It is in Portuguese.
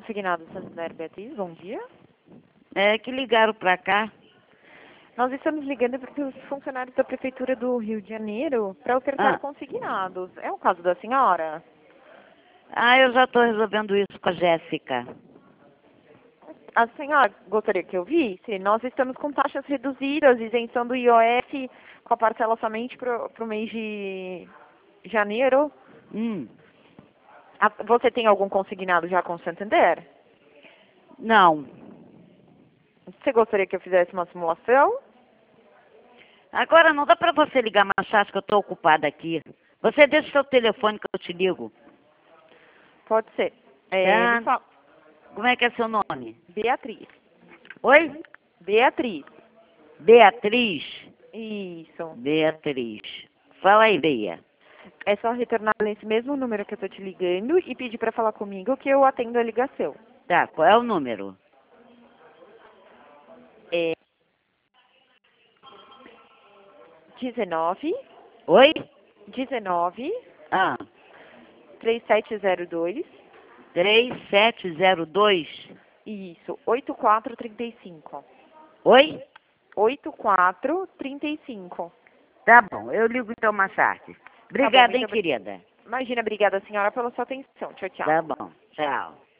Consignado Santander Beatriz, bom dia. É que ligaram pra cá. Nós estamos ligando para os funcionários da Prefeitura do Rio de Janeiro para ofertar consignados. É o caso da senhora? Eu já estou resolvendo isso com a Jéssica. A senhora gostaria que eu visse? Nós estamos com taxas reduzidas, isenção do IOF, com a parcela somente para o mês de janeiro. Você tem algum consignado já com o Santander? Não. Você gostaria que eu fizesse uma simulação? Agora não dá pra você ligar mais fácil que eu estou ocupada aqui. Você deixa o seu telefone que eu te ligo. Pode ser. Como é que é seu nome? Beatriz. Oi? Beatriz. Beatriz? Isso. Beatriz. Fala aí, Bea. É só retornar nesse mesmo número que eu tô te ligando e pedir para falar comigo que eu atendo a ligação. Tá, qual é o número? É 19. Oi? 19. 3702. 3702. Isso, 8435. Oi? 8435. Tá bom, eu ligo então mais tarde. Obrigada, hein, querida. Imagina, obrigada, senhora, pela sua atenção. Tchau, tchau. Tá bom, tchau.